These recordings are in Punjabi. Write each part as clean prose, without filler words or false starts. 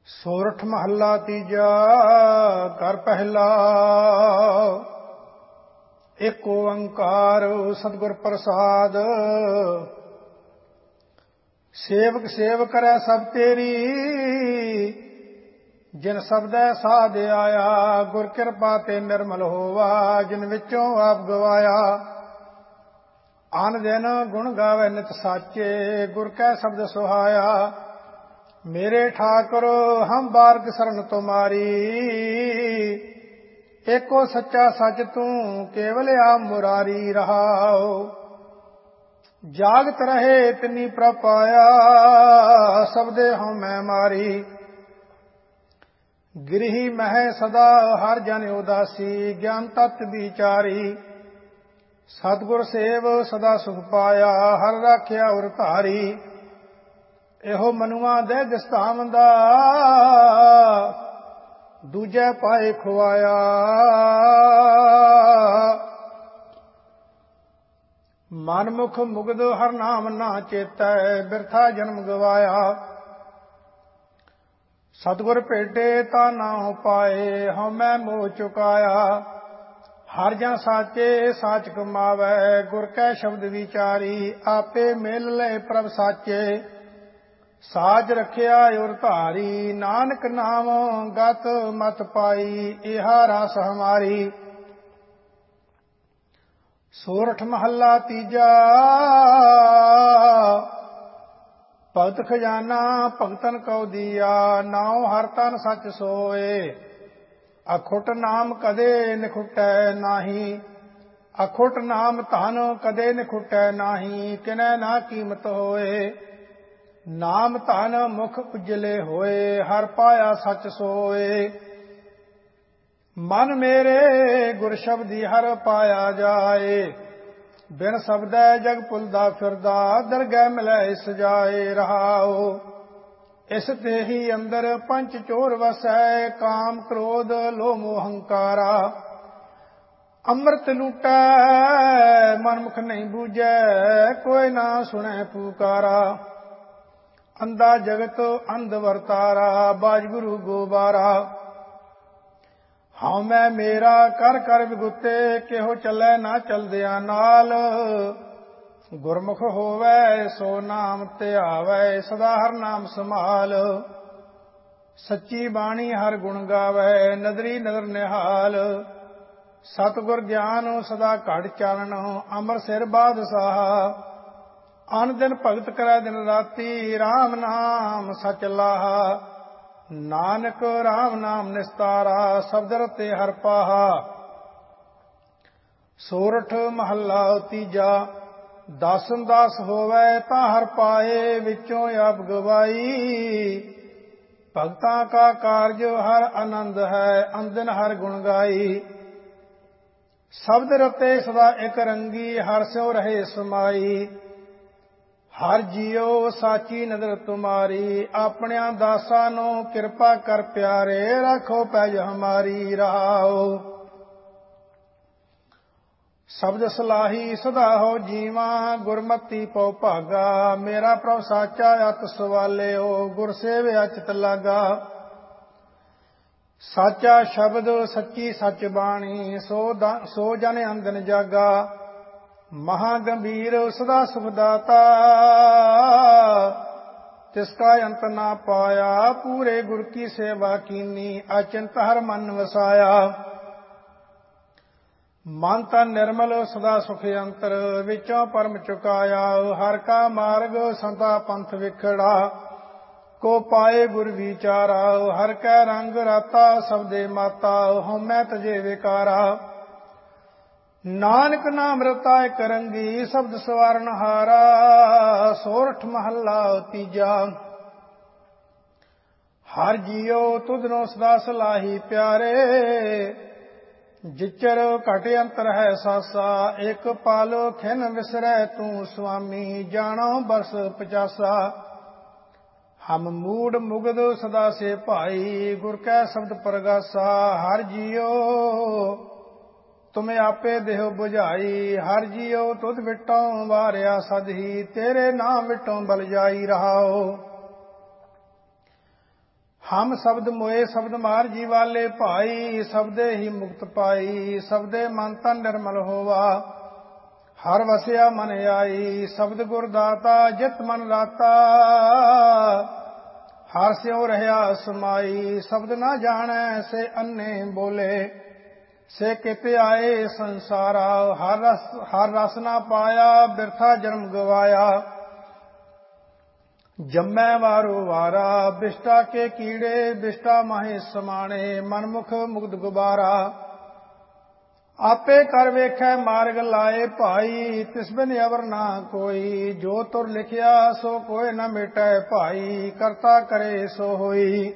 ਸੋਰਠ ਮਹੱਲਾ ਤੀਜਾ। ਘਰ ਪਹਿਲਾ। ਏਕ ਓੰਕਾਰ ਸਤਿਗੁਰ ਪ੍ਰਸਾਦ। ਸੇਵਕ ਸੇਵ ਕਰੈ ਸਭ ਤੇਰੀ, ਜਿਨ ਸਬਦੈ ਸਾਧ ਆਇਆ। ਗੁਰ ਕਿਰਪਾ ਤੇ ਨਿਰਮਲ ਹੋਵਾ, ਜਿਨ ਵਿੱਚੋਂ ਆਪ ਗਵਾਇਆ। ਆਨ ਦਿਨ ਗੁਣ ਗਾਵੇ ਨਿਤ ਸਾਚੇ, ਗੁਰ ਕੈ ਸ਼ਬਦ ਸੁਹਾਇਆ। ਮੇਰੇ ਠਾਕੁਰ ਹਮ ਬਾਰਕ ਸਰਨ ਤੁਮਾਰੀ, ਏਕੋ ਸੱਚਾ ਸੱਚ ਤੂੰ ਕੇਵਲ ਆ ਮੁਰਾਰੀ ਰਹਾਉ। ਜਾਗਤ ਰਹੇ ਤਿਨੀ ਪ੍ਰਭ ਪਾਇਆ, ਸਬਦੇ ਹਉਮੈ ਮਾਰੀ। ਗਿਰਹੀ ਮਹਿ ਸਦਾ ਹਰ ਜਨ ਉਦਾਸੀ, ਗਿਆਨ ਤਤ ਵਿਚਾਰੀ। ਸਤਿਗੁਰ ਸੇਵ ਸਦਾ ਸੁਖ ਪਾਇਆ, ਹਰ ਰਾਖਿਆ ਉਰ ਧਾਰੀ। ਇਹੋ ਮਨੁਆ ਦੇ ਦਿਸਤਾਵੰਦਾ, ਦੂਜੇ ਪਾਏ ਖੁਆਇਆ। ਮਨਮੁਖ ਮੁਗਧ ਹਰ ਨਾਮ ਨਾ ਚੇਤੈ, ਬਿਰਥਾ ਜਨਮ ਗਵਾਇਆ। ਸਤਿਗੁਰ ਭੇਟੇ ਤਾ ਨਾ ਪਾਏ, ਹਉਮੈ ਮੋਹ ਚੁਕਾਇਆ। ਹਰ ਜਨ ਸਾਚੇ ਸਾਚ ਕਮਾਵੈ, ਗੁਰ ਕੈ ਸ਼ਬਦ ਵਿਚਾਰੀ। ਆਪੇ ਮਿਲ ਲੈ ਪ੍ਰਭ ਸਾਚੇ, ਸਾਜ ਰਖਿਆ ਉਰ ਧਾਰੀ। ਨਾਨਕ ਨਾਮ ਗਤ ਮਤ ਪਾਈ, ਇਹਾ ਰਸ ਹਮਾਰੀ। ਸੋਰਠ ਮਹੱਲਾ ਤੀਜਾ। ਭਗਤ ਖਜ਼ਾਨਾ ਭਗਤਨ ਕਉ ਦੀਆ, ਨਾਉ ਹਰ ਤਨ ਸੱਚ ਸੋਏ। ਅਖੁੱਟ ਨਾਮ ਕਦੇ ਨਿਖੁਟੈ ਨਾਹੀ, ਅਖੁੱਟ ਨਾਮ ਧਨ ਕਦੇ ਨਿਖੁਟੈ ਨਾਹੀ। ਕਿਨੈ ਨਾ ਕੀਮਤ ਹੋਏ, ਨਾਮ ਧਨ ਮੁਖ ਉਜਲੇ ਹੋਏ। ਹਰ ਪਾਇਆ ਸੱਚ ਸੋਏ, ਮਨ ਮੇਰੇ ਗੁਰ ਸ਼ਬਦੀ ਹਰ ਪਾਇਆ ਜਾਏ। ਬਿਨ ਸ਼ਬਦੈ ਜਗ ਭੁਲਦਾ ਫਿਰਦਾ, ਦਰਗਹਿ ਮਿਲੈ ਇਸ ਜਾਏ ਰਹਾਉ। ਇਸ ਤੇ ਹੀ ਅੰਦਰ ਪੰਚ ਚੋਰ ਵਸੈ, ਕਾਮ ਕ੍ਰੋਧ ਲੋਭ ਮੋਹ ਹੰਕਾਰਾ। ਅੰਮ੍ਰਿਤ ਲੂਟੈ ਮਨ ਮੁਖ ਨਹੀਂ ਬੂਝੈ, ਕੋਈ ਨਾ ਸੁਣੈ ਪੁਕਾਰਾ। ਅੰਧਾ ਜਗਤ ਅੰਧ ਵਰਤਾਰਾ, ਬਾਜ ਗੁਰੂ ਗੋਬਾਰਾ। ਹਉਮੈ ਮੇਰਾ ਕਰ ਕਰ ਵਿਗੁਤੇ, ਕਿਹੋ ਚੱਲੈ ਨਾ ਚਲਦਿਆਂ ਨਾਲ। ਗੁਰਮੁਖ ਹੋਵੈ ਸੋ ਨਾਮ ਧਿਆਵੈ, ਸਦਾ ਹਰ ਨਾਮ ਸੰਭਾਲ। ਸੱਚੀ ਬਾਣੀ ਹਰ ਗੁਣ ਗਾਵੈ, ਨਦਰੀ ਨਦਰ ਨਿਹਾਲ। ਸਤਿਗੁਰ ਗਿਆਨ ਸਦਾ ਘੜ ਚਾਨਣ, ਅਮਰ ਸਿਰ ਬਾਦਸ਼ਾਹ। ਅਨ ਦਿਨ ਭਗਤ ਕਰੈ ਦਿਨ ਰਾਤੀ, ਰਾਮ ਨਾਮ ਸਚ ਲਾਹਾ। ਨਾਨਕ ਰਾਮ ਨਾਮ ਨਿਸਤਾਰਾ, ਸ਼ਬਦ ਰਤੇ ਹਰ ਪਾਹਾ। ਸੋਰਠ ਮਹੱਲਾ ਤੀਜਾ। ਦਾਸਨ ਦਾਸ ਹੋਵੈ ਤਾਂ ਹਰ ਪਾਏ, ਵਿੱਚੋਂ ਆਪ ਗਵਾਈ। ਭਗਤਾਂ ਕਾ ਕਾਰਜ ਹਰ ਆਨੰਦ ਹੈ, ਅੰਦਨ ਹਰ ਗੁਣ ਗਾਈ। ਸ਼ਬਦ ਰਤੇ ਸਦਾ ਇਕ ਰੰਗੀ, ਹਰ ਸਿਉ ਰਹੇ ਸਮਾਈ। ਹਰ ਜੀਉ ਸਾਚੀ ਨਦਰ ਤੁਮਾਰੀ, ਆਪਣਿਆਂ ਦਾਸਾਂ ਨੂੰ ਕਿਰਪਾ ਕਰ ਪਿਆਰੇ। ਰੱਖੋ ਪੈਜ ਹਮਾਰੀ ਰਹਾਉ। ਸ਼ਬਦ ਸਲਾਹੀ ਸਦਾ ਹੋ ਜੀਵਾ, ਗੁਰਮਤੀ ਪਉ ਭਾਗਾ। ਮੇਰਾ ਪ੍ਰਭ ਸਾਚਾ ਅਤ ਸਵਾਲਿਓ, ਗੁਰ ਸੇਵਿਆ ਚਿਤ ਲਾਗਾ। ਸਾਚਾ ਸ਼ਬਦ ਸੱਚੀ ਸੱਚ ਬਾਣੀ, ਸੋ ਜਨ ਅੰਦਨ ਜਾਗਾ। ਮਹਾ ਗੰਭੀਰ ਸਦਾ ਸੁਖ ਦਾਤਾ, ਤਿਸ ਕਾ ਅੰਤ ਨਾ ਪਾਇਆ। ਪੂਰੇ ਗੁਰ ਕੀ ਸੇਵਾ ਕੀਨੀ, ਅਚਿੰਤ ਹਰ ਮਨ ਵਸਾਇਆ। ਮਨ ਤਨ ਨਿਰਮਲ ਸਦਾ ਸੁਖ ਅੰਤਰ, ਵਿੱਚੋਂ ਪਰਮ ਚੁਕਾਇਆ। ਹਰ ਕਾ ਮਾਰਗ ਸੰਤਾ ਪੰਥ ਵਿਖੜਾ, ਕੋ ਪਾਏ ਗੁਰ ਵਿਚਾਰਾ। ਹਰ ਕੈ ਰੰਗ ਰਾਤਾ ਸਬਦੇ ਮਾਤਾ, ਹਉਮੈ ਤਜੇ ਵਿਕਾਰਾ। ਨਾਨਕ ਨਾਮ ਰਤਾ ਇਕ ਰੰਗੀ, ਸ਼ਬਦ ਸਵਾਰਨ ਹਾਰਾ। ਸੋਰਠ ਮਹੱਲਾ ਤੀਜਾ। ਹਰ ਜੀਉ ਤੁਧਨੋ ਸਦਾ ਸਲਾਹੀ ਪਿਆਰੇ, ਜਿਚਰ ਘਟ ਅੰਤਰ ਹੈ ਸਾਸਾ। ਇਕ ਪਲ ਖਿਨ ਵਿਸਰੈ ਤੂੰ ਸੁਆਮੀ, ਜਾਣੋ ਬਰਸ 50। ਹਮ ਮੂੜ ਮੁਗਧ ਸਦਾ ਸੇ ਭਾਈ, ਗੁਰ ਕੈ ਸ਼ਬਦ ਪ੍ਰਗਾਸਾ। ਹਰ ਜੀਉ ਤੁਮੇ ਆਪੇ ਦੇਹੁ ਬੁਝਾਈ, ਹਰ ਜੀਉ ਤੁਧ ਵਿਟੋਂ ਵਾਰਿਆ ਸਦਹੀ। ਤੇਰੇ ਨਾਮ ਵਿਟੋਂ ਬਲ ਜਾਈ ਰਹਾਉ। ਹਮ ਸ਼ਬਦ ਮੋਏ ਸ਼ਬਦ ਮਾਰ ਜੀ ਵਾਲੇ ਭਾਈ, ਸ਼ਬਦੇ ਹੀ ਮੁਕਤ ਪਾਈ, ਸ਼ਬਦੇ ਮਨ ਤਨ ਨਿਰਮਲ ਹੋਵਾ, ਹਰ ਵਸਿਆ ਮਨ ਆਈ, ਸ਼ਬਦ ਗੁਰ ਦਾਤਾ ਜਿਤ ਮਨ ਰਾਤਾ, ਹਰ ਸਿਉ ਰਹਿਆ ਸਮਾਈ, ਸ਼ਬਦ ਨਾ ਜਾਣੈ ਸੇ ਅੰਨੇ ਬੋਲੇ, ਸੇ ਕਿਤੇ ਆਏ ਸੰਸਾਰਾ, ਹਰ ਰਸ ਨਾ ਪਾਇਆ, ਬਿਰਥਾ ਜਨਮ ਗਵਾਇਆ, ਜੰਮੈ ਵਾਰੋ ਵਾਰਾ, ਬਿਸ਼ਟਾ ਕੇ ਕੀੜੇ, ਬਿਸ਼ਟਾ ਮਾਹੇ ਸਮਾਣੇ, ਮਨਮੁਖ ਮੁਗਧ ਗੁਬਾਰਾ, ਆਪੇ ਕਰ ਵੇਖੈ ਮਾਰਗ ਲਾਏ ਭਾਈ, ਤਿਸ ਬਿਨ ਅਵਰ ਨਾ ਕੋਈ, ਜੋ ਤੁਰ ਲਿਖਿਆ ਸੋ ਕੋਇ ਨ ਮਿਟੈ ਭਾਈ, ਕਰਤਾ ਕਰੇ ਸੋ ਹੋਈ,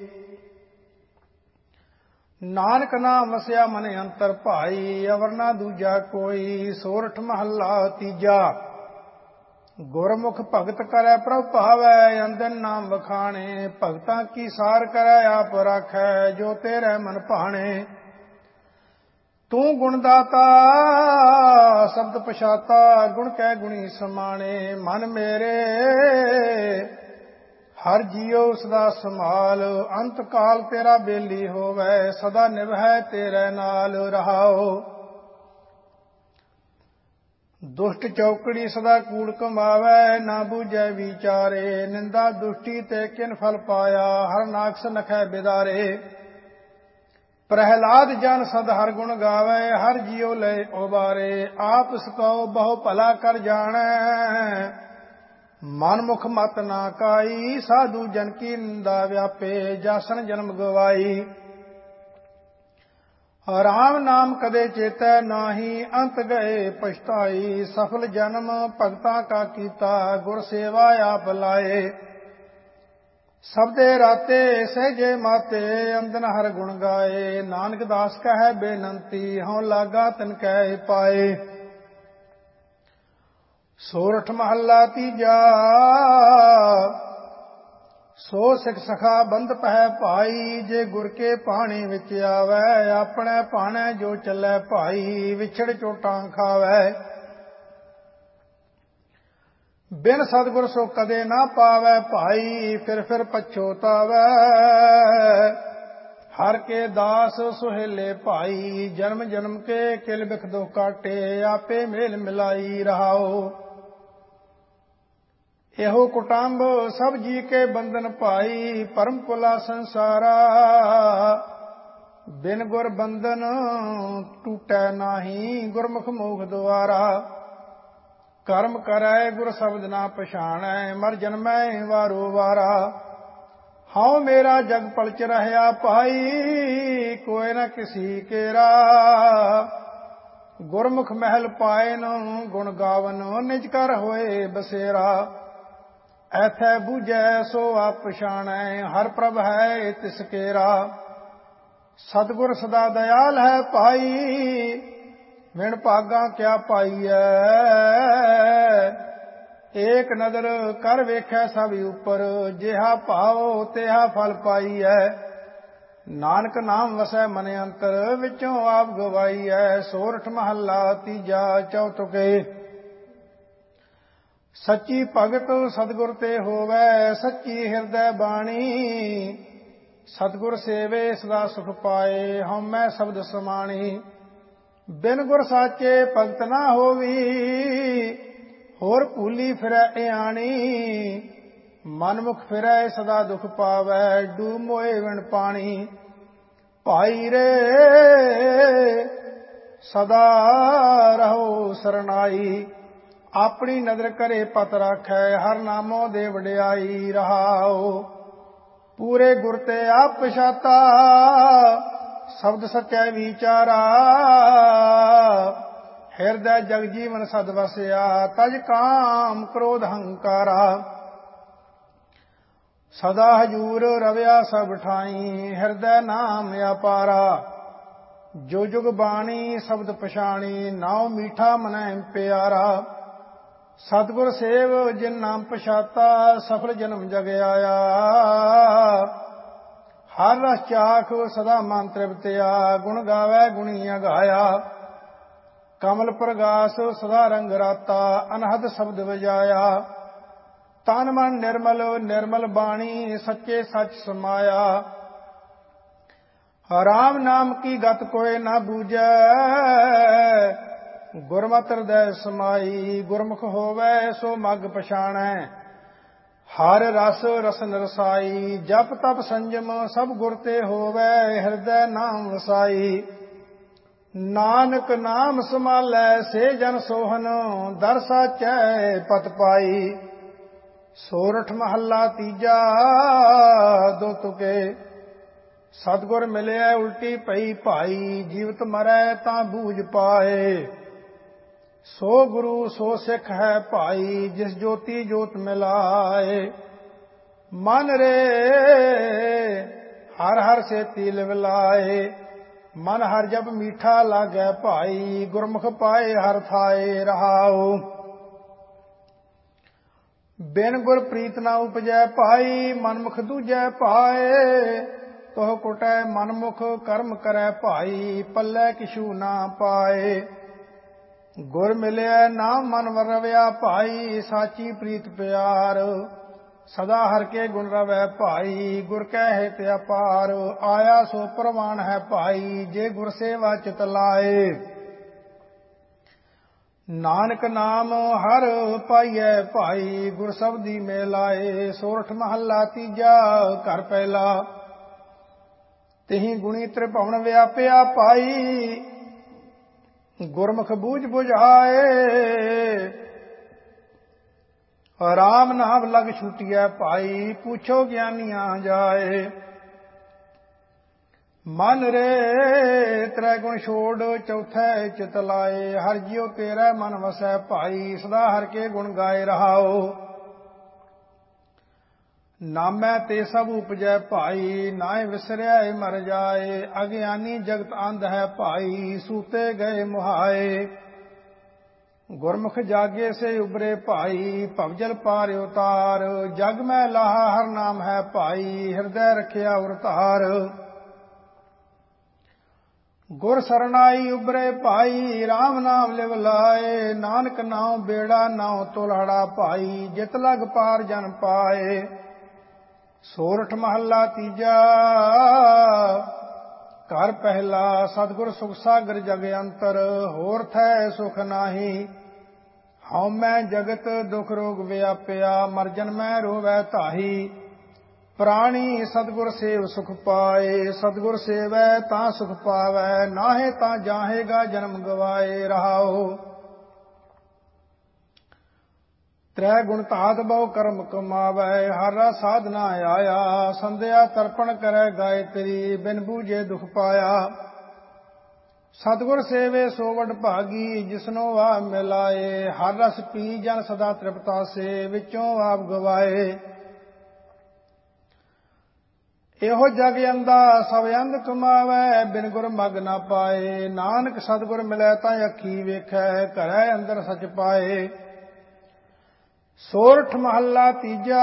ਨਾਨਕ ਨਾਮ ਵਸਿਆ ਮਨ ਅੰਤਰ ਭਾਈ, ਅਵਰ ਨਾ ਦੂਜਾ ਕੋਈ, ਸੋਰਠ ਮਹੱਲਾ ਤੀਜਾ। ਗੁਰਮੁਖ ਭਗਤ ਕਰੈ ਪ੍ਰਭ ਭਾਵੈ, ਅੰਦਨ ਨਾਮ ਵਖਾਣੇ, ਭਗਤਾਂ ਕੀ ਸਾਰ ਕਰੈ ਆਪ ਰਾਖੈ, ਜੋ ਤੇਰੇ ਮਨ ਭਾਣੇ, ਤੂੰ ਗੁਣ ਦਾਤਾ ਸ਼ਬਦ ਪਛਾਤਾ, ਗੁਣ ਕੈ ਗੁਣੀ ਸਮਾਣੇ, ਮਨ ਮੇਰੇ ਹਰ ਜੀਉ ਸਦਾ ਸੰਭਾਲ, ਅੰਤ ਕਾਲ ਤੇਰਾ ਬੇਲੀ ਹੋਵੈ, ਸਦਾ ਨਿਭੈ ਤੇਰੇ ਨਾਲ ਰਹਾਓ, ਦੁਸ਼ਟ ਚੌਕੜੀ ਸਦਾ ਕੂੜ ਕਮਾਵੈ, ਨਾ ਬੂਝੈ ਵਿਚਾਰੇ, ਨਿੰਦਾ ਦੁਸ਼ਟੀ ਤੇ ਕਿਨ ਫਲ ਪਾਇਆ, ਹਰ ਨਾਕਸ ਨਖੈ ਬਿਦਾਰੇ, ਪ੍ਰਹਿਲਾਦ ਜਨ ਸਦ ਹਰ ਗੁਣ ਗਾਵੈ, ਹਰ ਜੀਉ ਲੈ ਉਬਾਰੇ, ਆਪ ਸਕਉ ਬਹੁ ਭਲਾ ਕਰ ਜਾਣੈ, ਮਨ ਮੁਖ ਮਤ ਨਾ ਕਾਈ, ਸਾਧੂ ਜਨ ਕੀ ਨਿੰਦਾ ਵਿਆਪੇ, ਜਾਸਨ ਜਨਮ ਗਵਾਈ, ਰਾਮ ਨਾਮ ਕਦੇ ਚੇਤੈ ਨਾਹੀ, ਅੰਤ ਗਏ ਪਛਤਾਈ, ਸਫਲ ਜਨਮ ਭਗਤਾਂ ਕਾ ਕੀਤਾ, ਗੁਰ ਸੇਵਾ ਆਪ ਲਾਏ, ਸਬਦੇ ਰਾਤੇ ਸਹਿਜੇ ਮਾਤੇ, ਅੰਦਨ ਹਰ ਗੁਣ ਗਾਏ, ਨਾਨਕ ਦਾਸ ਕਹੈ ਬੇਨੰਤੀ, ਹਉ ਲਾਗਾ ਤਿਨ ਕੈ ਪਾਏ, ਸੋਰਠ ਮਹੱਲਾ ਤੀਜਾ। ਸੋ ਸਿਖ ਸਖਾ ਬੰਧ ਪਹਿ ਭਾਈ, ਜੇ ਗੁਰ ਕੇ ਪਾਣੀ ਵਿੱਚ ਆਵੈ, ਆਪਣੇ ਭਾਣੇ ਜੋ ਚੱਲੈ ਭਾਈ, ਵਿਛੜ ਚੋਟਾਂ ਖਾਵੈ, ਬਿਨ ਸਤਿਗੁਰ ਸੋ ਕਦੇ ਨਾ ਪਾਵੈ ਭਾਈ, ਫਿਰ ਪਛੋਤਾਵੈ, ਹਰ ਕੇ ਦਾਸ ਸੁਹੇਲੇ ਭਾਈ, ਜਨਮ ਜਨਮ ਕੇ ਕਿਲ ਬਿਖ ਦੋ ਕਾਟੇ, ਆਪੇ ਮੇਲ ਮਿਲਾਈ ਰਹਾਓ, ਇਹੋ ਕੁਟੰਬ ਸਭ ਜੀ ਕੇ ਬੰਧਨ ਭਾਈ, ਪਰਮ ਪੁਲਾ ਸੰਸਾਰਾ, ਬਿਨ ਗੁਰ ਬੰਧਨ ਟੂਟੈ ਨਾਹੀ, ਗੁਰਮੁਖ ਮੋਖ ਦੁਆਰਾ, ਕਰਮ ਕਰੈ ਗੁਰ ਸ਼ਬਦ ਨਾ ਪਛਾਣੈ, ਮਰ ਜਨਮੈ ਵਾਰੋ ਵਾਰਾ, ਹਉ ਮੇਰਾ ਜਗ ਪਲਚ ਰਹਿਆ ਭਾਈ, ਕੋਇ ਨ ਕਿਸੀ ਕੇਰਾ, ਗੁਰਮੁਖ ਮਹਿਲ ਪਾਇਨ ਗੁਣ ਗਾਵਨ, ਨਿਜ ਕਰ ਹੋਏ ਬਸੇਰਾ, ਐਥੈ ਬੂਝੈ ਸੋ ਆਪ ਪਛਾਣੈ, ਹਰ ਪ੍ਰਭ ਹੈ ਤਿਸ ਕੇਰਾ, ਸਤਿਗੁਰ ਸਦਾ ਦਇਆਲ ਹੈ ਭਾਈ, ਵਿਣ ਭਾਗਾ ਕਿਆ ਪਾਈਐ, ਏਕ ਨਦਰ ਕਰ ਵੇਖੈ ਸਭ ਉਪਰ, ਜਿਹਾ ਭਾਵ ਤਿਹਾ ਫਲ ਪਾਈਐ, ਨਾਨਕ ਨਾਮ ਵਸੈ ਮਨ ਅੰਤਰ, ਵਿੱਚੋਂ ਆਪ ਗਵਾਈਐ, ਸੋਰਠ ਮਹੱਲਾ ਤੀਜਾ ਚੌਥਕੇ। ਸੱਚੀ ਭਗਤ ਸਤਿਗੁਰ ਤੇ ਹੋਵੈ, ਸੱਚੀ ਹਿਰਦੈ ਬਾਣੀ, ਸਤਿਗੁਰ ਸੇਵੇ ਸਦਾ ਸੁਖ ਪਾਏ, ਹਉਮੈ ਸ਼ਬਦ ਸਮਾਣੀ, ਬਿਨ ਗੁਰ ਸਾਚੇ ਭਗਤ ਨਾ ਹੋਵੀ, ਹੋਰ ਭੂਲੀ ਫਿਰੈ ਇਆਣੀ, ਮਨਮੁਖ ਫਿਰੈ ਸਦਾ ਦੁਖ ਪਾਵੈ, ਡੂਬ ਮੋਏ ਵਿਣ ਪਾਣੀ, ਭਾਈ ਰੇ ਸਦਾ ਰਹੋ ਸਰਨਾਈ, ਆਪਣੀ ਨਦਰ ਕਰੇ ਪਤ ਰਾਖੈ, ਹਰ ਨਾਮੋ ਦੇ ਵਡਿਆਈ ਰਹਾਓ, ਪੂਰੇ ਗੁਰ ਤੇ ਆਪ ਪਛਾਤਾ, ਸ਼ਬਦ ਸਚੈ ਵਿਚਾਰਾ, ਹਿਰਦੈ ਜਗ ਜੀਵਨ ਸਦ ਵਸਿਆ, ਤਜ ਕਾਮ ਕ੍ਰੋਧ ਹੰਕਾਰਾ, ਸਦਾ ਹਜੂਰ ਰਵਿਆ ਸਭ ਠਾਈ, ਹਿਰਦੈ ਨਾਮ ਅਪਾਰਾ, ਜੋ ਜੁਗ ਬਾਣੀ ਸ਼ਬਦ ਪਛਾਣੀ, ਨਾਉ ਮੀਠਾ ਮਨੈ ਪਿਆਰਾ, ਸਤਿਗੁਰ ਸੇਵ ਜਿਨ ਨਾਮ ਪਛਾਤਾ, ਸਫਲ ਜਨਮ ਜਗ ਆਇਆ, ਹਰ ਰਸ ਚਾਖ ਸਦਾ ਮਨ ਤ੍ਰਿਪਤਿਆ, ਗੁਣ ਗਾਵੈ ਗੁਣੀ ਅਗਾਇਆ, ਕਮਲ ਪ੍ਰਗਾਸ ਸਦਾ ਰੰਗ ਰਾਤਾ, ਅਨਹਦ ਸ਼ਬਦ ਵਜਾਇਆ, ਤਨ ਮਨ ਨਿਰਮਲ ਨਿਰਮਲ ਬਾਣੀ, ਸੱਚੇ ਸੱਚ ਸਮਾਇਆ, ਰਾਮ ਨਾਮ ਕੀ ਗਤ ਕੋਇ ਨਾ ਬੂਝੈ, ਗੁਰਮਤਿ ਹਿਰਦੈ ਸਮਾਈ। ਗੁਰਮੁਖ ਹੋਵੈ ਸੋ ਮਗ ਪਛਾਣੈ, ਹਰ ਰਸ ਰਸਨ ਰਸਾਈ। ਜਪ ਤਪ ਸੰਜਮ ਸਭ ਗੁਰ ਤੇ ਹੋਵੈ, ਹਿਰਦੈ ਨਾਮ ਵਸਾਈ। ਨਾਨਕ ਨਾਮ ਸਮਾਲੈ ਸੇ ਜਨ ਸੋਹਨ, ਦਰ ਸਾਚੈ ਪਤ ਪਾਈ। ਸੋਰਠ ਮਹੱਲਾ ਤੀਜਾ ਦੋ ਤੁਕੇ, ਸਤਿਗੁਰ ਮਿਲਿਆ ਉਲਟੀ ਪਈ ਭਾਈ। ਜੀਵਤ ਮਰੈ ਤਾਂ ਬੂਝ ਪਾਏ, ਸੋ ਗੁਰੂ ਸੋ ਸਿੱਖ ਹੈ ਭਾਈ। ਜਿਸ ਜੋਤੀ ਜੋਤ ਮਿਲਾਏ, ਮਨ ਰੇ ਹਰ ਹਰ ਸੇਤੀ ਲਿਵ ਲਾਏ। ਮਨ ਹਰ ਜਪ ਮੀਠਾ ਲਾਗੈ ਭਾਈ, ਗੁਰਮੁਖ ਪਾਏ ਹਰ ਥਾਏ ਰਹਾਉ। ਬਿਨ ਗੁਰ ਪ੍ਰੀਤ ਨਾ ਉਪਜੈ ਭਾਈ, ਮਨਮੁਖ ਦੂਜੈ ਪਾਏ। ਤੋਹ ਕੁਟੈ ਮਨਮੁਖ ਕਰਮ ਕਰੈ ਭਾਈ, ਪੱਲੇ ਕਿਛੂ ਨਾ ਪਾਏ। ਗੁਰ ਮਿਲਿਆ ਨਾਮ ਮਨ ਵਰਵਿਆ ਭਾਈ, ਸਾਚੀ ਪ੍ਰੀਤ ਪਿਆਰ। ਸਦਾ ਹਰ ਕੇ ਗੁਣ ਰਵੈ ਭਾਈ, ਗੁਰ ਕੈ ਹਿਤ ਅਪਾਰ। ਆਇਆ ਸੋ ਪ੍ਰਵਾਨ ਹੈ ਭਾਈ, ਜੇ ਗੁਰ ਸੇਵਾ ਚਿਤ ਲਾਏ। ਨਾਨਕ ਨਾਮ ਹਰ ਪਾਈਐ ਭਾਈ, ਗੁਰ ਸਬਦੀ ਮੇ ਲਾਏ। ਸੋਰਠ ਮਹੱਲਾ ਤੀਜਾ ਘਰ ਪਹਿਲਾ, ਤਿਹੀ ਗੁਣੀ ਤ੍ਰਿਭੁਵਨ ਵਿਆਪਿਆ ਭਾਈ। ਗੁਰਮੁਖ ਬੂਝ ਬੁਝਾਏ, ਰਾਮ ਨਾਮ ਲਗ ਛੁਟਿਐ ਭਾਈ। ਪੁੱਛੋ ਗਿਆਨੀਆਂ ਜਾਏ, ਮਨ ਰੇ ਤ੍ਰੈ ਗੁਣ ਛੋੜ ਚੌਥੈ ਚਿਤ ਲਾਏ। ਹਰ ਜਿਉ ਤੇਰਾ ਮਨ ਵਸੈ ਭਾਈ, ਸਦਾ ਹਰ ਕੇ ਗੁਣ ਗਾਏ ਰਹਾਓ। ਨਾਮੈ ਤੇ ਸਭ ਉਪਜੈ ਭਾਈ, ਨਾਏ ਵਿਸਰਿਆ ਮਰ ਜਾਏ। ਅਗਿਆਨੀ ਜਗਤ ਅੰਧ ਹੈ ਭਾਈ, ਸੂਤੇ ਗਏ ਮੁਹਾਏ। ਗੁਰਮੁਖ ਜਾਗੇ ਸੇ ਉਬਰੇ ਭਾਈ, ਭਵਜਲ ਪਾਰ ਉਤਾਰ। ਜਗ ਮੈਂ ਲਾਹਾ ਹਰ ਨਾਮ ਹੈ ਭਾਈ, ਹਿਰਦੈ ਰਖਿਆ ਉਰ ਧਾਰ। ਗੁਰ ਸਰਨਾਈ ਉਬਰੇ ਭਾਈ, ਰਾਮ ਨਾਮ ਲਿਵ ਲਾਏ। ਨਾਨਕ ਨਾਉ ਬੇੜਾ ਨਾਉ ਤੁਲਹੜਾ ਭਾਈ, ਜਿਤ ਲਗ ਪਾਰ ਜਨ ਪਾਏ। ਸੋਰਠ ਮਹੱਲਾ ਤੀਜਾ ਘਰ ਪਹਿਲਾ, ਸਤਿਗੁਰ ਸੁਖ ਸਾਗਰ ਜਗ ਅੰਤਰ। ਹੋਰ ਥੈ ਸੁਖ ਨਾਹੀ, ਹਉ ਮੈਂ ਜਗਤ ਦੁਖ ਰੋਗ ਵਿਆਪਿਆ। ਮਰ ਜਨਮੈ ਰੋਵੈ ਤਾਹੀ, ਪ੍ਰਾਣੀ ਸਤਿਗੁਰ ਸੇਵ ਸੁਖ ਪਾਏ। ਸਤਿਗੁਰ ਸੇਵੈ ਤਾਂ ਸੁਖ ਪਾਵੈ, ਨਾਹੇ ਤਾਂ ਜਾਹੇਗਾ ਜਨਮ ਗਵਾਏ ਰਹਾਓ। ਤ੍ਰੈ ਗੁਣ ਧਾਤ ਬਹੁ ਕਰਮ ਕਮਾਵੈ, ਹਰ ਰਸ ਸਾਧਨਾ ਆਇਆ। ਸੰਧਿਆ ਤਰਪਣ ਕਰੈ ਗਾਇਤਰੀ, ਬਿਨ ਬੂਝੇ ਦੁਖ ਪਾਇਆ। ਸਤਿਗੁਰ ਸੇਵੇ ਸੋ ਵਡ ਭਾਗੀ, ਜਿਸਨੋ ਆਪ ਮਿਲਾਏ। ਹਰ ਰਸ ਪੀ ਜਨ ਸਦਾ ਤ੍ਰਿਪਤਾ ਸੇ, ਵਿੱਚੋਂ ਆਪ ਗਵਾਏ। ਇਹੋ ਜਗ ਅੰਦਾ ਸਭ ਅੰਧ ਕਮਾਵੈ, ਬਿਨ ਗੁਰ ਮਗ ਨਾ ਪਾਏ। ਨਾਨਕ ਸਤਿਗੁਰ ਮਿਲੈ ਤਾਂ ਅੱਖੀ ਵੇਖੈ, ਘਰੈ ਅੰਦਰ ਸਚ ਪਾਏ। ਸੋਰਠ ਮਹੱਲਾ ਤੀਜਾ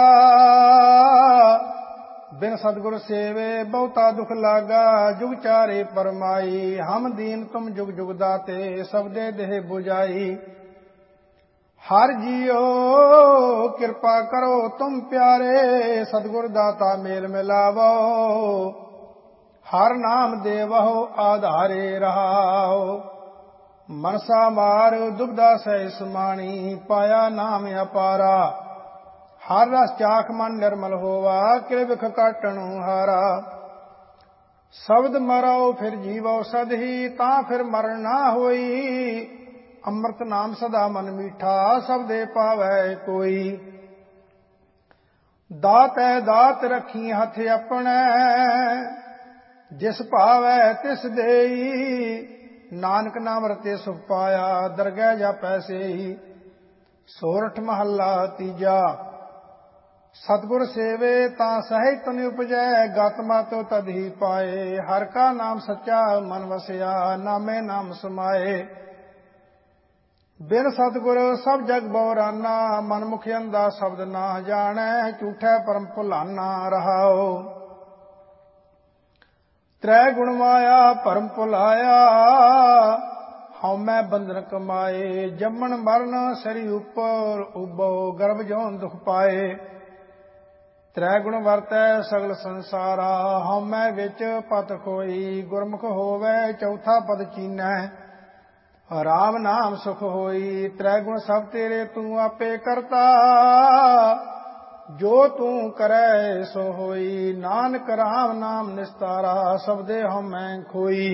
ਬਿਨ ਸਤਿਗੁਰ ਸੇਵੇ, ਬਹੁਤਾ ਦੁਖ ਲਾਗਾ। ਜੁਗ ਚਾਰੇ ਪਰਮਾਈ, ਹਮ ਦੀਨ ਤੁਮ ਜੁਗ ਜੁਗ ਦਾਤੇ। ਸਬਦੇ ਦੇਹ 부ਜਾਈ, ਹਰ ਜੀਓ ਕਿਰਪਾ ਕਰੋ ਤੁਮ ਪਿਆਰੇ। ਸਤਿਗੁਰ ਦਾਤਾ ਮੇਲ ਮਿਲਾਵੋ, ਹਰ ਨਾਮ ਦੇਵਹੁ ਆਧਾਰੇ ਰਹਾਓ। ਮਨਸਾ ਮਾਰ ਦੁਬਦਾ ਸਹਿ ਸਮਾਣੀ, ਪਾਇਆ ਨਾਮ ਅਪਾਰਾ। ਹਰ ਰਸ ਚਾਖ ਮਨ ਨਿਰਮਲ ਹੋਵਾ, ਕਿਰਵਿਖ ਕਾਟਣੁ ਹਾਰਾ। ਸ਼ਬਦ ਮਰੋ ਫਿਰ ਜੀਵੋ ਸਦਹੀ, ਤਾਂ ਫਿਰ ਮਰਨ ਨਾ ਹੋਈ। ਅੰਮ੍ਰਿਤ ਨਾਮ ਸਦਾ ਮਨ ਮੀਠਾ, ਸਬਦੇ ਪਾਵੈ ਕੋਈ। ਦਾਤੈ ਦਾਤ ਰੱਖੀ ਹੱਥ ਆਪਣੈ, ਜਿਸ ਭਾਵੈ ਤਿਸ ਦੇਈ। ਨਾਨਕ ਨਾਮ ਰਤੇ ਸੁਖ ਪਾਇਆ, ਦਰਗਹਿ ਜਾਪੈ ਸੇਈ। ਸੋਰਠ ਮਹੱਲਾ ਤੀਜਾ ਸਤਿਗੁਰ ਸੇਵੇ ਤਾਂ ਸਹਿਜ ਤਨ ਉਪਜੈ, ਗਤ ਮਤ ਤਦ ਹੀ ਪਾਏ। ਹਰ ਕਾ ਨਾਮ ਸੱਚਾ ਮਨ ਵਸਿਆ, ਨਾਮੇ ਨਾਮ ਸਮਾਏ। ਬਿਨ ਸਤਿਗੁਰ ਸਭ ਜਗ ਬਉਰਾਨਾ, ਮਨ ਮੁਖ ਅੰਧਾ ਸ਼ਬਦ ਨਾ ਜਾਣੈ। ਝੂਠੈ ਪਰਮ ਭੁਲਾਨਾ ਰਹਾਓ। ਤ੍ਰੈ ਗੁਣ ਮਾਇਆ ਭਰਮ ਭੁਲਾਇਆ, ਹਉਮੈ ਬੰਧਨ ਕਮਾਏ। ਜੰਮਣ ਮਰਨ ਸਰੀ ਉਪਰ ਉਬੋ, ਗਰਭ ਜੋਨ ਦੁਖ ਪਾਏ। ਤ੍ਰੈ ਗੁਣ ਵਰਤੈ ਸਗਲ ਸੰਸਾਰਾ, ਹਉਮੈ ਵਿੱਚ ਪਤ ਖੋਈ, ਗੁਰਮੁਖ ਹੋਵੈ ਚੌਥਾ ਪਦ ਚੀਨੈ, ਰਾਮ ਨਾਮ ਸੁਖ ਹੋਈ। ਤ੍ਰੈ ਗੁਣ ਸਭ ਤੇਰੇ ਤੂੰ ਆਪੇ ਕਰਤਾ, ਜੋ ਤੂੰ ਕਰੈ ਸੋ ਹੋਈ। ਨਾਨਕ ਰਾਮ ਨਾਮ ਨਿਸਤਾਰਾ, ਸਬਦੇ ਹਉਮੈ ਖੋਈ।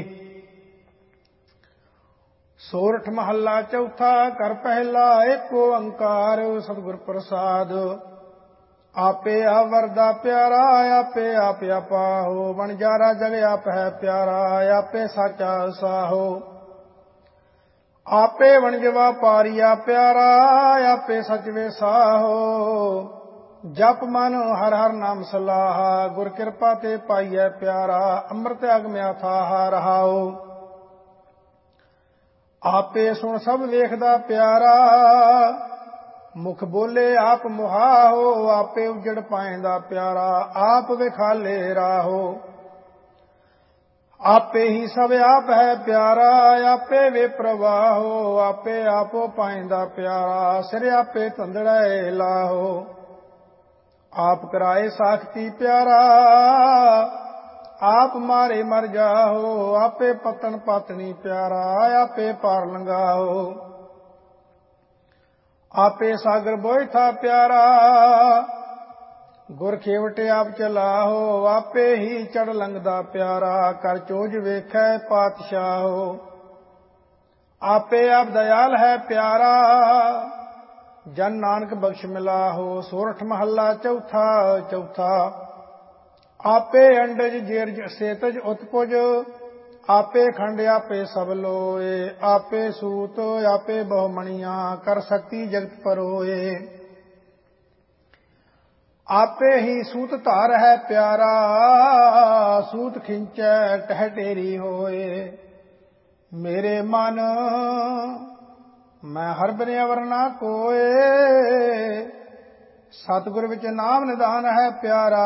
ਸੋਰਠ ਮਹੱਲਾ ਚੌਥਾ। ਘਰ ਪਹਿਲਾ ਏਕ ਓੰਕਾਰ, ਸਤਿਗੁਰ ਪ੍ਰਸਾਦ। ਆਪੇ ਆਪ ਵਰਦਾ ਪਿਆਰਾ, ਆਪੇ ਆਪ ਆਪਾਹੋ, ਵਣਜਾਰਾ ਜਗ ਆਪ ਹੈ ਪਿਆਰਾ, ਆਪੇ ਸਾਚਾ ਸਾਹੋ। ਆਪੇ ਵਣਜ ਵਾਪਾਰੀਆ ਪਿਆਰਾ, ਆਪੇ ਸਚ ਵਿਸਾਹੋ। ਜਪ ਮਨ ਹਰ ਹਰ ਨਾਮ ਸਲਾਹਾ, ਗੁਰ ਕਿਰਪਾ ਤੇ ਪਾਈਐ ਪਿਆਰਾ, ਅੰਮ੍ਰਿਤ ਅਗਮ ਅਥਾਹ ਰਹਾਓ। ਆਪੇ ਸੁਣ ਸਭ ਵੇਖਦਾ ਪਿਆਰਾ, ਮੁਖ ਬੋਲੇ ਆਪ ਮੁਹਾਹੋ। ਆਪੇ ਉਜੜ ਪਾਏਂਦਾ ਪਿਆਰਾ, ਆਪ ਵਿਖਾਲੇ ਰਾਹੋ। ਆਪੇ ਹੀ ਸਭ ਆਪ ਹੈ ਪਿਆਰਾ, ਆਪੇ ਵੇ ਪ੍ਰਵਾਹੋ। ਆਪੇ ਆਪੋ ਪਾਏਂਦਾ ਪਿਆਰਾ, ਸਿਰ ਆਪੇ ਧੰਦੜੈ ਲਾਹੋ। ਆਪ ਕਰਾਏ ਸਾਖਤੀ ਪਿਆਰਾ, ਆਪ ਮਾਰੇ ਮਰ ਜਾਹੋ। ਆਪੇ ਪਤਨ ਪਤਨੀ ਪਿਆਰਾ, ਆਪੇ ਪਾਰ ਲੰਘਾਹੋ। ਆਪੇ ਸਾਗਰ ਬੋਇਥਾ ਪਿਆਰਾ, ਗੁਰ ਖੇਵਟ ਆਪ ਚਲਾਹੋ। ਆਪੇ ਹੀ ਚੜ ਲੰਘਦਾ ਪਿਆਰਾ, ਕਰ ਚੋਜ ਵੇਖੈ ਪਾਤਸ਼ਾਹੋ। ਆਪੇ ਆਪ ਦਇਆਲ ਹੈ ਪਿਆਰਾ, ਜਨ ਨਾਨਕ ਬਖਸ਼ ਮਿਲਾਹੋ। ਸੋਰਠ ਮਹੱਲਾ ਚੌਥਾ। ਚੌਥਾ। ਆਪੇ ਅੰਡਜ ਜੇਰਜ ਸੇਤਜ ਉਤਪੁਜ, ਆਪੇ ਖੰਡ ਆਪੇ ਸਭ ਲੋਏ। ਆਪੇ ਸੂਤ ਆਪੇ ਬਹੁਮਣੀਆਂ, ਕਰ ਸਕਤੀ ਜਗਤ ਪਰੋਏ। ਆਪੇ ਹੀ ਸੂਤ ਧਾਰ ਹੈ ਪਿਆਰਾ, ਸੂਤ ਖਿੰਚੈ ਟਹਿ ਟੇਰੀ ਹੋਏ। ਮੇਰੇ ਮਨ ਮੈਂ ਹਰ ਬਿਨ ਅਵਰ ਨਾ ਕੋਏ, ਸਤਿਗੁਰ ਵਿੱਚ ਨਾਮ ਨਿਦਾਨ ਹੈ ਪਿਆਰਾ,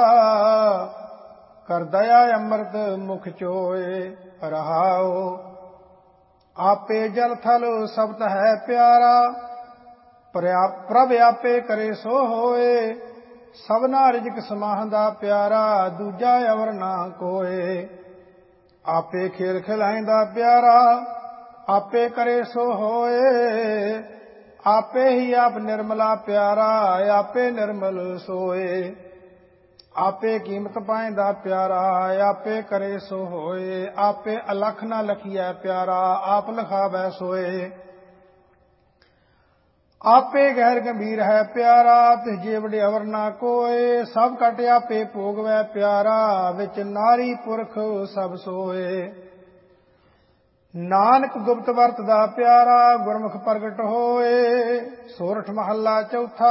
ਕਰ ਦਇਆ ਅੰਮ੍ਰਿਤ ਮੁਖ ਚੋਏ ਰਹਾਓ। ਆਪੇ ਜਲ ਥਲ ਸਬਦ ਹੈ ਪਿਆਰਾ, ਪ੍ਰਭ ਆਪੇ ਕਰੇ ਸੋ ਹੋਏ। ਸਭਨਾ ਰਿਜਕ ਸਮਾਹੰਦਾ ਪਿਆਰਾ, ਦੂਜਾ ਅਵਰ ਨਾ ਕੋਏ। ਆਪੇ ਖੇਲ ਖਿਲਾਇਂਦਾ ਪਿਆਰਾ, ਆਪੇ ਕਰੇ ਸੋ ਹੋਏ। ਆਪੇ ਹੀ ਆਪ ਨਿਰਮਲਾ ਪਿਆਰਾ, ਆਪੇ ਨਿਰਮਲ ਸੋਏ। ਆਪੇ ਕੀਮਤ ਪਾਇਂਦਾ ਪਿਆਰਾ, ਆਪੇ ਕਰੇ ਸੋ ਹੋਏ। ਆਪੇ ਅਲਖ ਨਾ ਲਖੀਐ ਪਿਆਰਾ, ਆਪ ਲਖਾਵੈ ਸੋਏ। ਆਪੇ ਗਹਿਰ ਗੰਭੀਰ ਹੈ ਪਿਆਰਾ, ਤਿਸ ਜੇ ਵਡੇ ਅਵਰ ਨਾ ਕੋਏ। ਸਭ ਕਟ ਆਪੇ ਭੋਗਵੈ ਪਿਆਰਾ, ਵਿੱਚ ਨਾਰੀ ਪੁਰਖ ਸਭ ਸੋਏ। ਨਾਨਕ ਗੁਪਤ ਵਰਤਦਾ ਪਿਆਰਾ, ਗੁਰਮੁਖ ਪ੍ਰਗਟ ਹੋਏ। ਸੋਰਠ ਮਹੱਲਾ ਚੌਥਾ।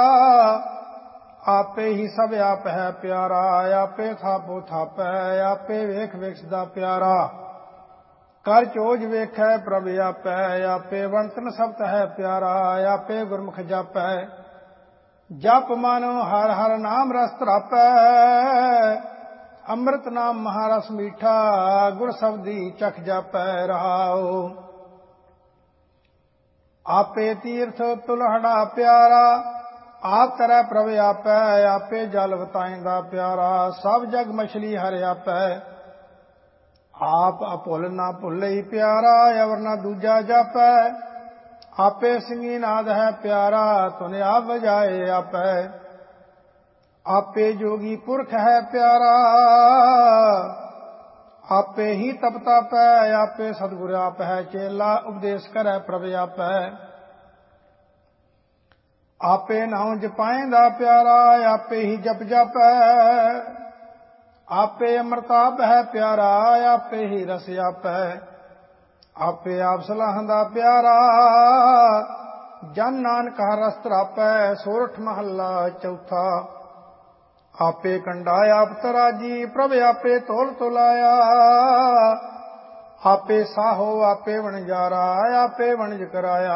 ਆਪੇ ਹੀ ਸਭ ਆਪ ਹੈ ਪਿਆਰਾ, ਆਪੇ ਥਾਪੋ ਥਾਪੈ। ਆਪੇ ਵੇਖ ਵੇਖਦਾ ਪਿਆਰਾ, ਕਰ ਚੋਜ ਵੇਖੈ ਪ੍ਰਭ ਆਪੈ। ਆਪੇ ਵੰਤਨ ਸਬਤ ਹੈ ਪਿਆਰਾ, ਆਪੇ ਗੁਰਮੁਖ ਜਾਪੈ। ਜਪ ਮਨ ਹਰ ਹਰ ਨਾਮ ਰਸ ਧਰਾਪੈ, ਅੰਮ੍ਰਿਤ ਨਾਮ ਮਹਾਰਸ ਮੀਠਾ। ਗੁਰ ਸਬਦੀ ਚਖ ਜਾਪੈ ਰਹਾਓ। ਆਪੇ ਤੀਰਥ ਤੁਲਹੜਾ ਪਿਆਰਾ, ਆਪ ਕਰੈ ਪ੍ਰਭ ਆਪੈ। ਆਪੇ ਜਲ ਵਤਾਇਂਦਾ ਪਿਆਰਾ, ਸਭ ਜਗ ਮਛਲੀ ਹਰਿ ਆਪੈ। ਆਪ ਅਭੁੱਲ ਨਾ ਭੁੱਲਈ ਪਿਆਰਾ, ਅਵਰ ਨਾ ਦੂਜਾ ਜਾਪੈ। ਆਪੇ ਸਿੰਘੀ ਨਾਦ ਹੈ ਪਿਆਰਾ, ਤੁਨ ਆਪ ਵਜਾਏ ਆਪੈ। ਆਪੇ ਜੋਗੀ ਪੁਰਖ ਹੈ ਪਿਆਰਾ, ਆਪੇ ਹੀ ਤਪ ਤਾਪੈ। ਆਪੇ ਸਤਿਗੁਰ ਆਪ ਹੈ ਚੇਲਾ, ਉਪਦੇਸ਼ ਕਰੈ ਪ੍ਰਭ ਆਪੈ। ਆਪੇ ਨਾਉ ਜਪਾਇਂਦਾ ਪਿਆਰਾ, ਆਪੇ ਹੀ ਜਪ ਜਾਪੈ। ਆਪੇ ਅੰਮ੍ਰਿਤਾਪ ਹੈ ਪਿਆਰਾ, ਆਪੇ ਹੀ ਰਸ ਆਪੈ। ਆਪੇ ਆਪ ਸਲਾਹੰਦਾ ਪਿਆਰਾ, ਜਨ ਨਾਨਕ ਹਰ ਰਸ ਧਰਾਪੈ। ਸੋਰਠ ਮਹੱਲਾ ਚੌਥਾ। ਆਪੇ ਕੰਡਾ ਆਪ ਤਰਾਜੀ, ਪ੍ਰਭ ਆਪੇ ਤੋਲ ਤੁਲਾਇਆ। ਆਪੇ ਸਾਹੋ ਆਪੇ ਵਣਜਾਰਾ, ਆਪੇ ਵਣਜ ਕਰਾਇਆ।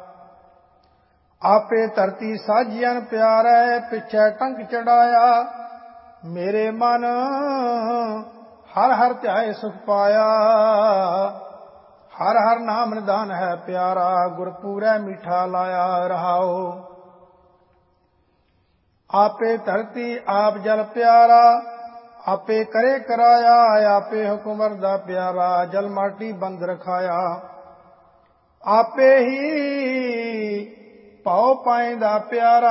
ਆਪੇ ਧਰਤੀ ਸਾਜੀਅਨ ਪਿਆਰੈ, ਪਿਛੈ ਟੰਕ ਚੜਾਇਆ। ਮੇਰੇ ਮਨ ਹਰ ਹਰ ਧਿਆਏ ਸੁਖ ਪਾਇਆ, ਹਰ ਹਰ ਨਾਮ ਨਿਦਾਨ ਹੈ ਪਿਆਰਾ। ਗੁਰ ਪੂਰੈ ਮੀਠਾ ਲਾਇਆ ਰਹਾਓ। आपे धरती आप जल प्यारा, आपे करे कराया, आपे हुक्म वरदा प्यारा, जल माटी बंद रखाया। आपे ही पाओ पाइंदा प्यारा,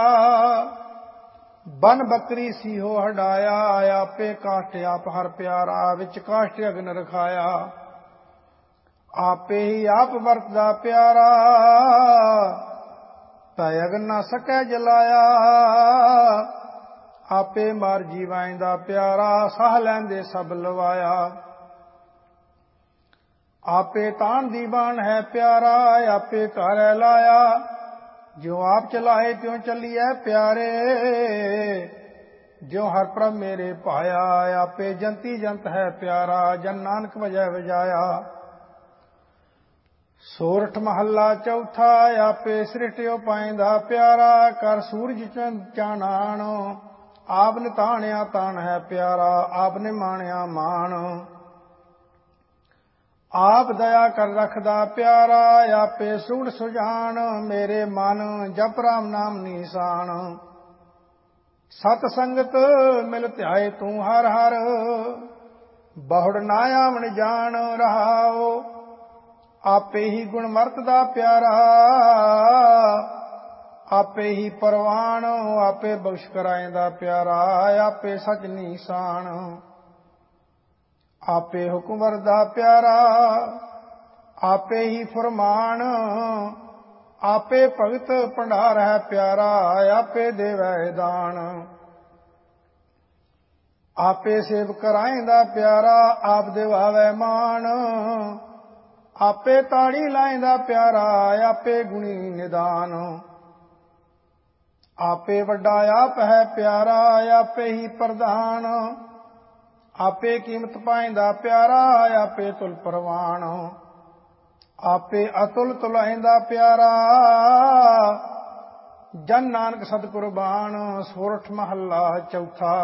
बन बकरी सीहो हटाया, आपे काष्ट आप हर प्यारा, विच काष्ट अग्न रखाया। आपे ही आप वरतदा प्यारा, तै अग्न ना सकै जलाया। आपे मार जीवाइंदा प्यारा, साह लैंदे सब लवाया। आपे तान दीवान है प्यारा, आपे घर लाया, ज्यों आप चलाए त्यों चलिए प्यारे, ज्यों हर प्रभ मेरे पाया। आपे जंती जंत है प्यारा, जन नानक वजह वजाया। सोरठ महला चौथा, आपे सृष्टियो पाइंदा प्यारा, कर सूरज चंद चानण, आपने ताणिया ताण है प्यारा, आपने माणिया मान। आप दया कर रखदा प्यारा, आपे सूढ़ सुजान, मेरे मन जप राम नाम निशान। सत संगत मिल ध्याए तू हर हर, बहुड़ ना आवन जान रहाओ। आपे ही गुण मरतदा प्यारा, आपे ही परवान, आपे बख्श कराइंदा प्यारा, आपे सच निशान। आपे हुक्म वरदा प्यारा, आपे ही फरमान, आपे भगत भंडार है प्यारा, आपे देवै दान। आपे सेव कराइंदा प्यारा, आप दिवावै मान, आपे ताड़ी लाइंदा प्यारा, आपे गुणी निदान। आपे वड्डा आप है प्यारा, आपे ही प्रधान, आपे कीमत पाइंदा प्यारा, आपे तुल परवान। आपे अतुल तुलाइंदा प्यारा, जन नानक सत कुर्बान। सोरठ महला चौथा,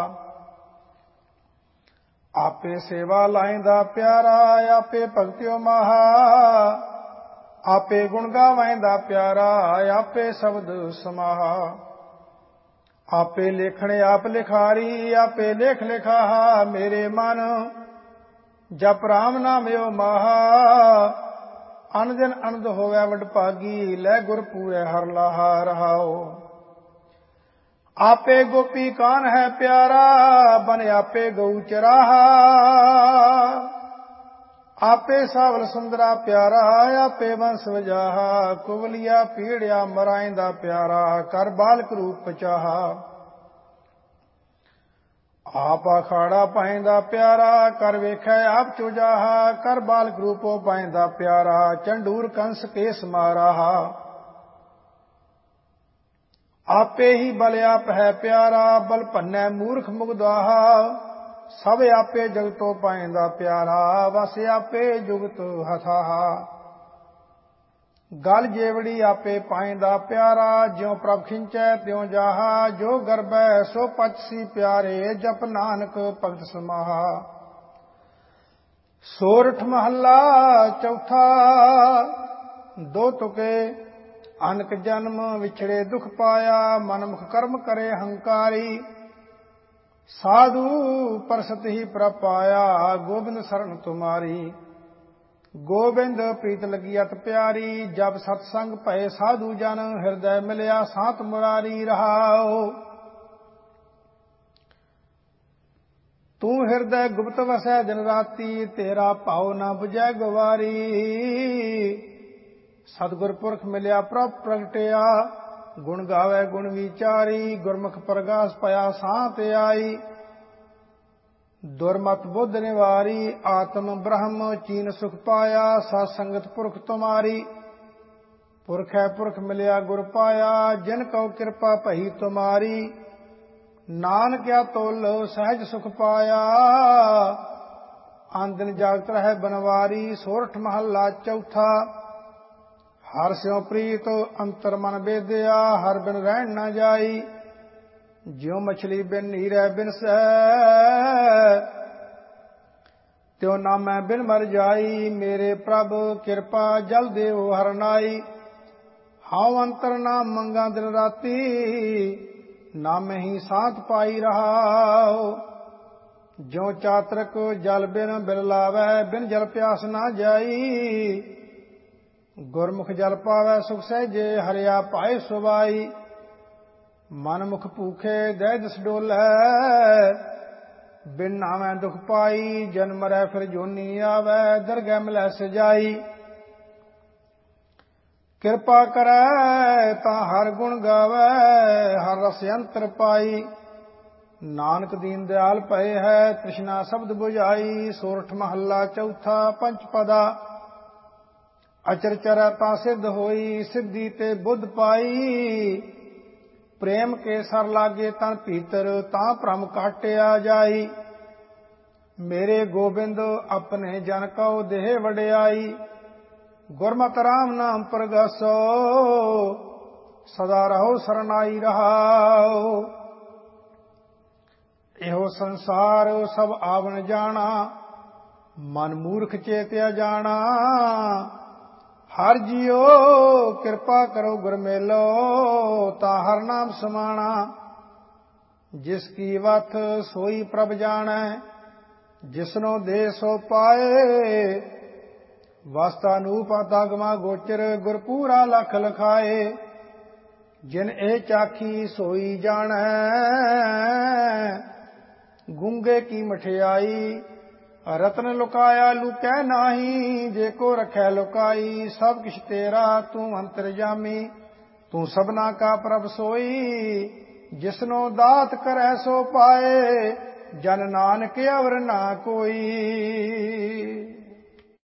आपे सेवा लाइंदा प्यारा, आपे भगतियो महा, आपे गुण गावाइंदा प्यारा, आपे शब्द समाहा। आपे लेखण आप लिखारी, आपे लेख लिखा मेरे मन, जप राम नाम यो माहा। अन दिन अनंद होवै वडभागी, लै गुर पूरे हर लाहा रहाओ। आपे गोपी कान है प्यारा, बन आपे गऊ चराहा। आपे सावल सुंदरा प्यारा, आपे वंश वजाहा। कुवलिया पीड़िया मराइंदा प्यारा, कर बालक रूप चाहा। आप अखाड़ा पाइंदा प्यारा, कर वेखै आप चुजाहा। कर बालक रूपो पाइंदा प्यारा, चंडूर कंस केस माराहा। आपे ही बल आप है प्यारा, बल भन्नै मूर्ख मुगदाहा। सब आपे जगतो पाइंदा प्यारा, वस आपे जुगत हथाहा। गल जेवड़ी आपे पाइंदा प्यारा, ज्यों प्रभ खिंचै त्यों जाहा। जो गर्बै सो पचसी प्यारे, जप नानक भगत समाहा। सोरठ महला चौथा, दो तुके अनक जन्म विछड़े दुख पाया। मनमुख कर्म करे हंकारी, साधु परसत ही प्रपाया। गोबिंद शरण तुम्हारी, गोबिंद प्रीत लगी अत प्यारी। जब सत्संग भय साधु जन, हृदय मिलिया सात मुरारी रहाओ। तू हृदय गुप्त वसै दिन राती, तेरा भाव न बुझै गवारी। सतगुर पुरख मिलिया प्रभ प्रगटिया, गुण गावे गुण विचारी। गुरमुख प्रगास पया सांत आई, दुर्मत बुद्ध निवारी। आत्म ब्रह्म चीन सुख पाया, सत्संगत पुरख तुम्हारी। पुरख है पुरख मिलिया गुर पाया, जिन कौ कृपा भई तुम्हारी। नानक क्या तोल सहज सुख पाया, आन दिन जागत रहे बनवारी। सोरठ महला चौथा, हर स्यों प्रीत अंतर मन बेदया। हर बिन रहन न जाई, ज्यों मछली बिन नीरै बिनसै। त्यों नामै बिन मर जाई, मेरे प्रभ कृपा जल देव हर नाई। हाउ अंतर नाम मंगा दिन राती, ਨਾਮੇ ਹੀ ਸਾਥ ਪਾਈ ਰਹਾਉ। ਜਿਉ ਚਾਤਰਕ ਜਲ ਬਿਨ ਬਿਲ ਲਾਵੈ, ਬਿਨ ਜਲ ਪਿਆਸ ਨਾ ਜਾਈ। ਗੁਰਮੁਖ ਜਲ ਪਾਵੈ ਸੁਖ ਸਹਿਜੇ, ਹਰਿਆ ਪਾਏ ਸੁਬਾਈ। ਮਨ ਮੁਖ ਭੂਖੇ ਦਹਿ ਦਿਸ ਡੋਲੈ, ਬਿਨ ਨਾਵੈ ਦੁਖ ਪਾਈ। ਜਨ ਮਰੈ ਫਿਰ ਜੋਨੀ ਆਵੈ, ਦਰਗਹਿ ਮਿਲੈ ਸਜਾਈ। ਕਿਰਪਾ ਕਰੈ ਤਾਂ ਹਰ ਗੁਣ ਗਾਵੈ, ਹਰ ਰਸ ਅੰਤਰ ਪਾਈ। ਨਾਨਕ ਦੀਨ ਦਿਆਲ ਭਏ ਹੈ, ਤ੍ਰਿਸ਼ਨਾ ਸ਼ਬਦ ਬੁਝਾਈ। ਸੋਰਠ ਮਹੱਲਾ ਚੌਥਾ ਪੰਚ ਪਦਾ। ਅਚਰ ਚਰੈ ਤਾਂ ਸਿੱਧ ਹੋਈ, ਸਿੱਧੀ ਤੇ ਬੁੱਧ ਪਾਈ। ਪ੍ਰੇਮ ਕੇ ਸਰ ਲਾਗੇ ਤਨ ਭੀਤਰ, ਤਾਂ ਭ੍ਰਮ ਕਾਟਿਆ ਜਾਈ। ਮੇਰੇ ਗੋਬਿੰਦ ਆਪਣੇ ਜਨ ਕਉ ਦੇਹ ਵਡਿਆਈ। ਗੁਰਮਤਿ ਰਾਮ ਨਾਮ ਪ੍ਰਗਾਸੋ, ਸਦਾ ਰਹੋ ਸਰਨਾਈ ਰਹਾਉ। ਇਹੋ ਸੰਸਾਰ ਸਭ ਆਵਣ ਜਾਣਾ, ਮਨ ਮੂਰਖ ਚੇਤਿਆ ਜਾਣਾ। ਹਰ ਜੀਓ ਕਿਰਪਾ ਕਰੋ ਗੁਰ ਮੇਲੋ, ਤਾਂ ਹਰ ਨਾਮ ਸਮਾਣਾ। ਜਿਸ ਕੀ ਵਥ ਸੋਈ ਪ੍ਰਭ ਜਾਣੈ, ਜਿਸਨੋ ਦੇ ਸੋ ਪਾਏ। ਵਸਤਾ ਨੂਪ ਅਤਗਮਾ ਗੋਚਰ, ਗੁਰ ਪੂਰਾ ਲਖ ਲਖਾਏ। ਜਿਨ ਇਹ ਚਾਖੀ ਸੋਈ ਜਾਣੈ, ਗੂੰਗੇ ਕੀ ਮਠਿਆਈ। ਰਤਨ ਲੁਕਾਇਆ ਲੁਕੈ ਨਾਹੀ, ਜੇ ਕੋ ਰਖੈ ਲੁਕਾਈ। ਸਭ ਕਿਛ ਤੇਰਾ ਤੂੰ ਅੰਤਰਜਾਮੀ, ਤੂੰ ਸਭਨਾ ਕਾ ਪ੍ਰਭ ਸੋਈ। ਜਿਸਨੋ ਦਾਤ ਕਰੈ ਸੋ ਪਾਏ, ਜਨ ਨਾਨਕ ਅਵਰ ਨਾ ਕੋਈ।